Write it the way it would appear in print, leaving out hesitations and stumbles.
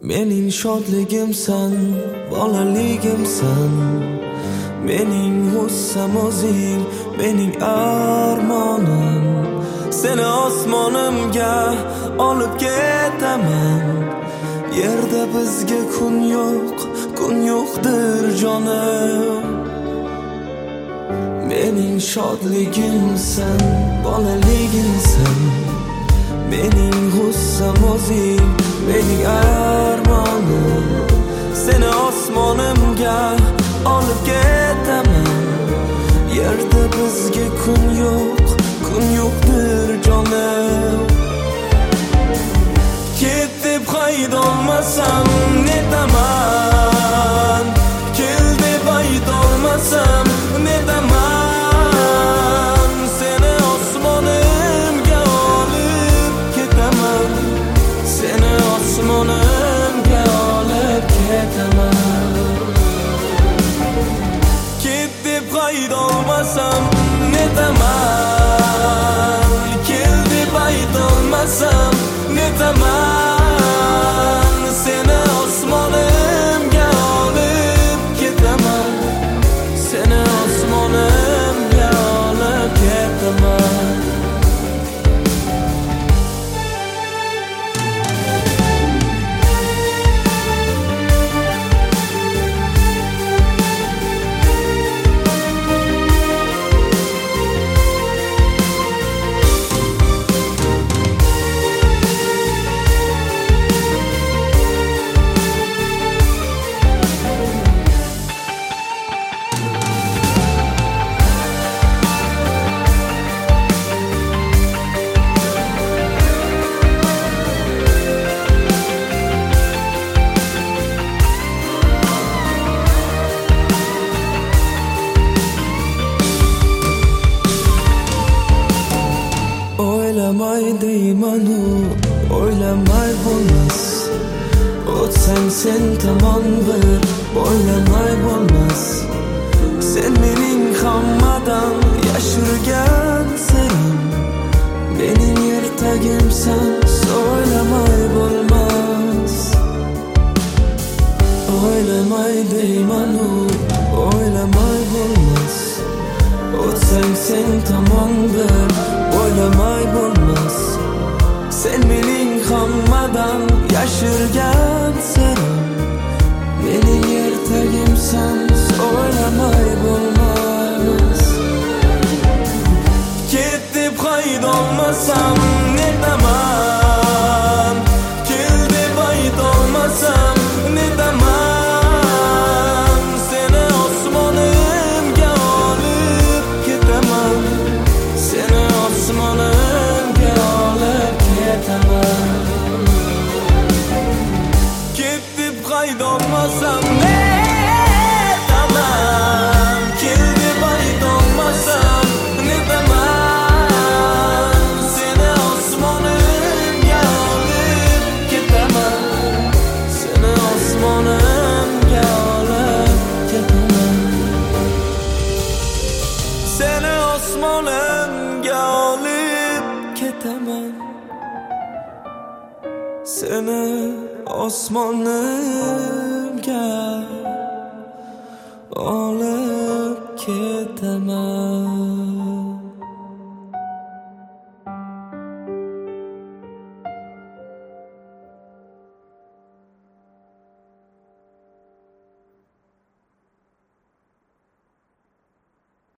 Mening shodligimsan, bolaligimsan. Mening g'ussam o'zing, mening armonim. Seni osmonimga olib ketaman. Yerda bizga kun yo'qdir jonim. Mening shodligimsan, bolaligimsan. Mening g'ussam o'zing, mening armonim. Seni osmonimga olib ketaman. Yerda bizga kun yo'qdir jonim. Ket deb haydolmasam netaman. Kel deb aytolmasam netaman. Seni osmonimga olib ketaman. Seni osmonimga olib ketaman. Ket deb haydolmasam netaman. Kel deb aytolmasam netaman. Seni osmonimga olib ketaman. Seni osmonimga olib ketaman. O'ylamay deymanu, o'ylamay bo'lmas. O'tsang sen tomon bir, o'ylamay bo'lmas. Sen mening hammadan yashirgan sirim. Mening ertagimsan, o'ylamay bo'lmas. O'ylamay deymanu, o'ylamay bo'lmas. O'tsang sen tomon bir, o'ylamay bo'lmas. Sen mening hammadan yashirgan sirim. Mening ertagimsan, o'ylamay bo'lmas. Ket deb haydolmasam netaman. Kel deb aytolmasam netaman. Seni osmonimga olib ketaman. Seni osmonimga olib ketaman. Ket deb haydolmasam netaman. Kel deb aytolmasam netaman. Seni osmonimga olib ketaman. Seni osmonimga olib ketaman. Seni osmonimga olib ketaman. Seni osmonimga olib ketaman.